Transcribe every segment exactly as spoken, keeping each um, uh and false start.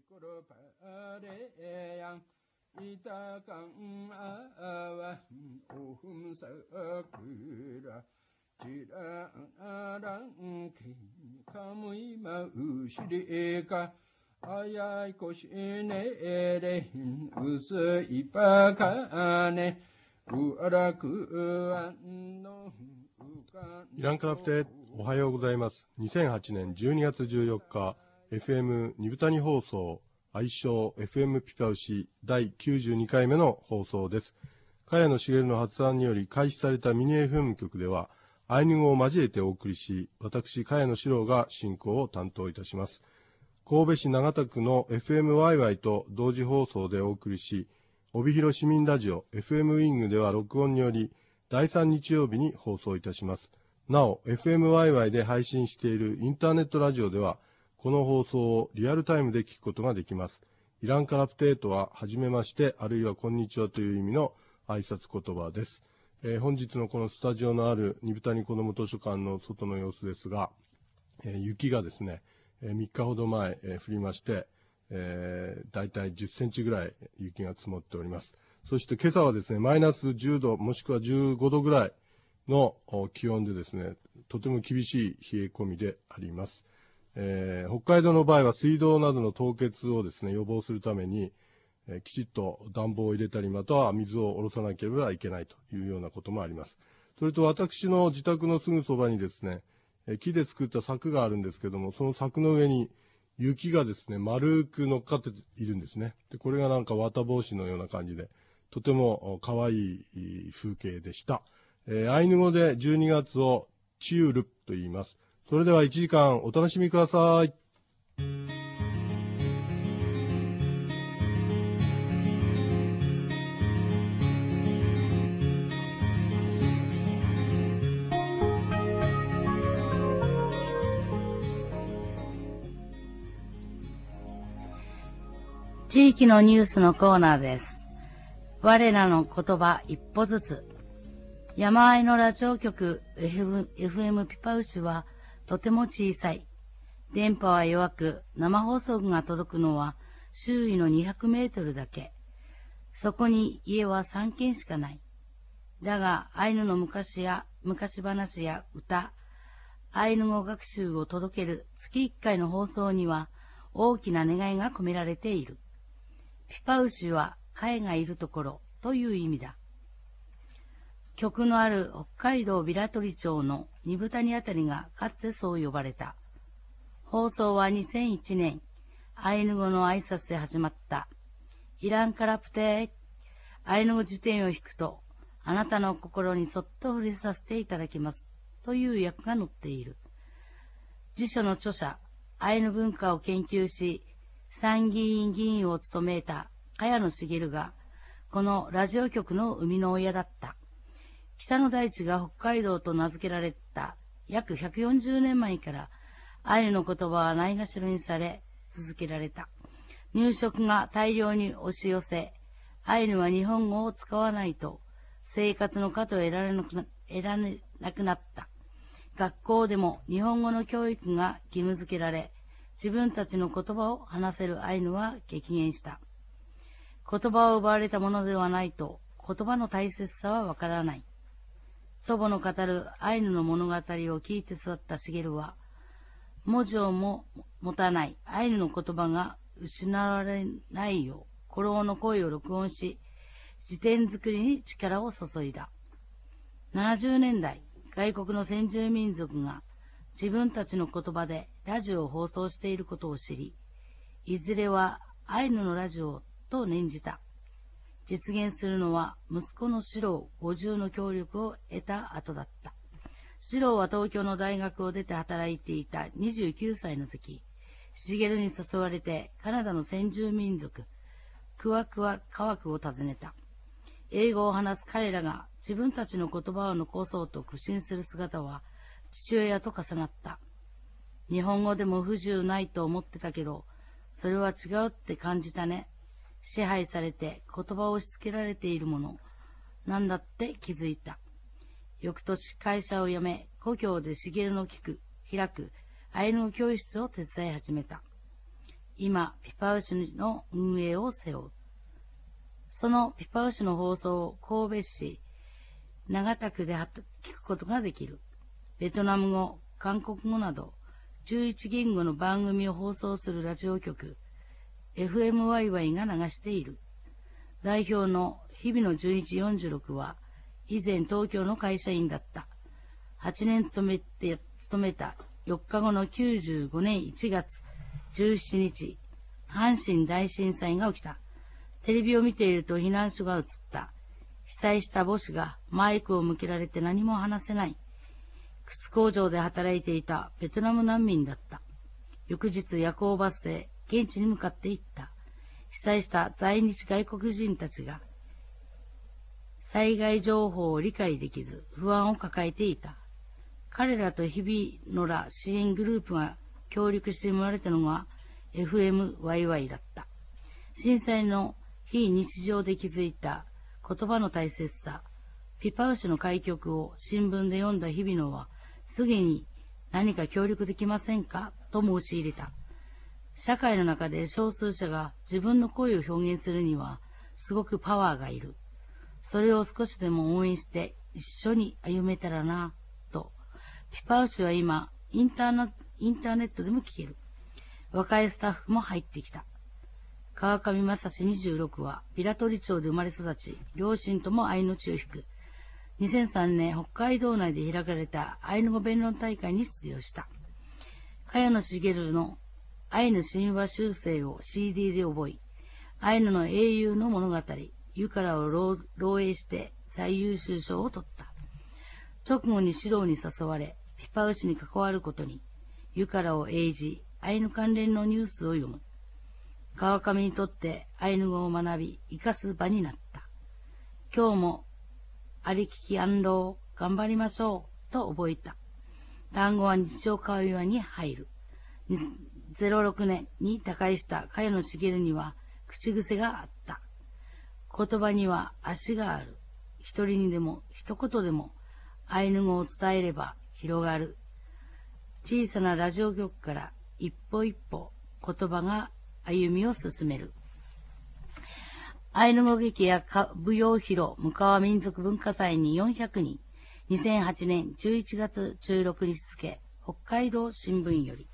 イランカラプテ、おはようございます。にせんはちねんじゅうにがつじゅうよっか、エフエム 二部谷放送、愛称 エフエム ピパウシだいきゅうじゅうにかいめの放送です。茅野茂の発案により開始されたミニ エフエム 局では、アイヌ語を交えてお送りし、私、茅野史郎が進行を担当いたします。神戸市長田区の エフエムワイワイ と同時放送でお送りし、帯広市民ラジオ エフエム ウィングでは録音により、だいさん日曜日に放送いたします。なお、エフエムワイワイ で配信しているインターネットラジオでは、この放送をリアルタイムで聞くことができます。イランカラプテートは、はじめまして、あるいはこんにちはという意味の挨拶言葉です。えー、本日のこのスタジオのある二部谷子ども図書館の外の様子ですが、えー、雪がですね、えー、みっかほど前、えー、降りまして、えー、だいたいじゅっセンチぐらい雪が積もっております。そして今朝はですね、マイナスじゅうどもしくはじゅうごどぐらいの気温でですね、とても厳しい冷え込みであります。えー、北海道の場合は水道などの凍結をですね、予防するために、えー、きちっと暖房を入れたり、または水を下ろさなければいけないというようなこともあります。それと私の自宅のすぐそばにですね、えー、木で作った柵があるんですけども、その柵の上に雪がですね、丸く乗っかっているんですね。で、これがなんか綿帽子のような感じで、とても可愛い風景でした。えー、アイヌ語でじゅうにがつをチュールと言います。それではいちじかんお楽しみください。 地域のニュースのコーナーです。我らの言葉一歩ずつ。山あいのラジオ局 エフエム ピパウシはとても小さい。電波は弱く、生放送が届くのは周囲のにひゃくメートルだけ。そこに家はさんけんしかない。だが、アイヌの昔や昔話や歌、アイヌ語学習を届ける月いっかいの放送には大きな願いが込められている。ピパウシは貝がいるところという意味だ。局のある北海道平取町の二部谷あたりがかつてそう呼ばれた。放送はにせんいちねん、アイヌ語の挨拶で始まった。イランカラプテー、アイヌ語辞典を引くと、あなたの心にそっと触れさせていただきます。という訳が載っている。辞書の著者、アイヌ文化を研究し、参議院議員を務めた茅野茂が、このラジオ局の生みの親だった。北の大地が北海道と名付けられた約ひゃくよんじゅうねんまえから、アイヌの言葉はないがしろにされ続けられた。入植が大量に押し寄せ、アイヌは日本語を使わないと生活の糧を得られなくな、得られなくなった。学校でも日本語の教育が義務付けられ、自分たちの言葉を話せるアイヌは激減した。言葉を奪われたものではないと言葉の大切さはわからない。祖母の語るアイヌの物語を聞いて育った茂は、文字をも持たないアイヌの言葉が失われないよう、古老の声を録音し、辞典作りに力を注いだ。ななじゅうねんだい、外国の先住民族が自分たちの言葉でラジオを放送していることを知り、いずれはアイヌのラジオと念じた。実現するのは息子の四郎五十の協力を得た後だった。四郎は東京の大学を出て働いていたにじゅうきゅうさいの時、茂に誘われてカナダの先住民族、クワクワカワクを訪ねた。英語を話す彼らが自分たちの言葉を残そうと苦心する姿は父親と重なった。日本語でも不自由ないと思ってたけど、それは違うって感じたね。支配されて言葉を押し付けられているものなんだって気づいた。翌年会社を辞め、故郷で茂の聞く、開くアイヌ語教室を手伝い始めた。 今、ピパウシの運営を背負う。そのピパウシの放送を神戸市、長田区で聞くことができる。ベトナム語、韓国語などじゅういち言語の番組を放送するラジオ局、エフエムワイワイ が流している。代表の日比野純一よんじゅうろくは、以前東京の会社員だった。はちねん勤めて、勤めたよっかごのきゅうじゅうごねんいちがつじゅうしちにち、阪神大震災が起きた。テレビを見ていると避難所が映った。被災した母子がマイクを向けられて何も話せない。靴工場で働いていたベトナム難民だった。翌日夜行バスで現地に向かって行った。被災した在日外国人たちが災害情報を理解できず不安を抱えていた。彼らと日々のら支援グループが協力して生まれたのが エフエムワイワイ だった。震災の非日常で気づいた言葉の大切さ、ピパウシの開局を新聞で読んだ日々野は、すぐに何か協力できませんかと申し入れた。社会の中で少数者が自分の声を表現するには、すごくパワーがいる。それを少しでも応援して一緒に歩めたらな、と。ピパウシは今、インターナ、インターネットでも聞ける。若いスタッフも入ってきた。川上正史にじゅうろくは、平取町で生まれ育ち、両親ともアイヌ血を引く。にせんさんねん、北海道内で開かれたアイヌ語弁論大会に出場した。茅野茂のアイヌ神話修正を シーディー で覚え、アイヌの英雄の物語、ユカラを漏洩して最優秀賞を取った。直後に指導に誘われ、ピパウシに関わることに、ユカラを英じ、アイヌ関連のニュースを読む。川上にとってアイヌ語を学び、生かす場になった。今日も、ありきき安老、頑張りましょう、と覚えた。単語は日常会話に入る。ゼロろくねんに他界した茅野茂には口癖があった。言葉には足がある。一人にでも一言でもアイヌ語を伝えれば広がる。小さなラジオ局から一歩一歩言葉が歩みを進める。アイヌ語劇や舞踊披露向川民族文化祭によんひゃくにん、にせんはちねんじゅういちがつじゅうろくにち付、北海道新聞より。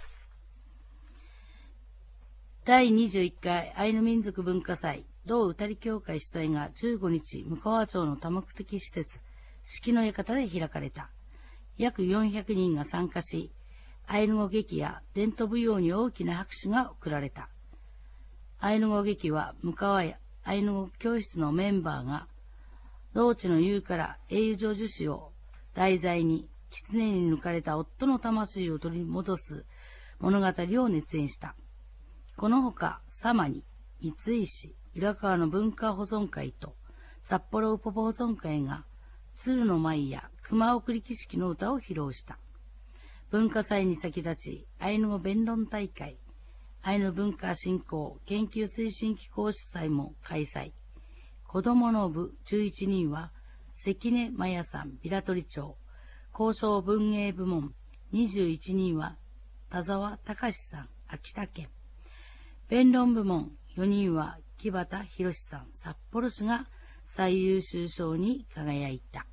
だいにじゅういっかいアイヌ民族文化祭同歌り協会主催がじゅうごにち向川町の多目的施設、四季の館で開かれた。約よんひゃくにんが参加し、アイヌ語劇や伝統舞踊に大きな拍手が送られた。アイヌ語劇は向川やアイヌ語教室のメンバーが、同地の湯から英雄成就史を題材に、狐に抜かれた夫の魂を取り戻す物語を熱演した。このほか、サマニ、三石、浦川の文化保存会と札幌ウポポ保存会が、鶴の舞や熊送り儀式の歌を披露した。文化祭に先立ち、アイヌ語弁論大会、アイヌ文化振興研究推進機構主催も開催。子供の部じゅういちにんは、関根麻也さん、平取町、交渉文芸部門にじゅういちにんは、田沢隆さん、秋田県。弁論部門よにんは、木畑博さん、札幌市が最優秀賞に輝いた。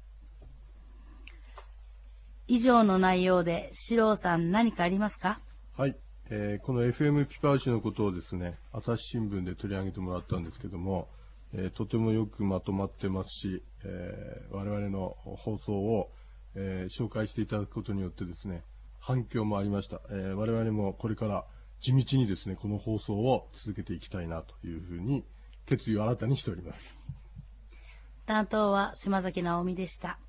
以上の内容で、四郎さん何かありますか？ はい。えー、この エフエム ピパウシのことをですね、朝日新聞で取り上げてもらったんですけども、えー、とてもよくまとまってますし、えー、我々の放送を、えー、紹介していただくことによってですね、反響もありました。えー、我々もこれから地道にですね、この放送を続けていきたいなというふうに決意を新たにしております。 担当は島崎直美でした。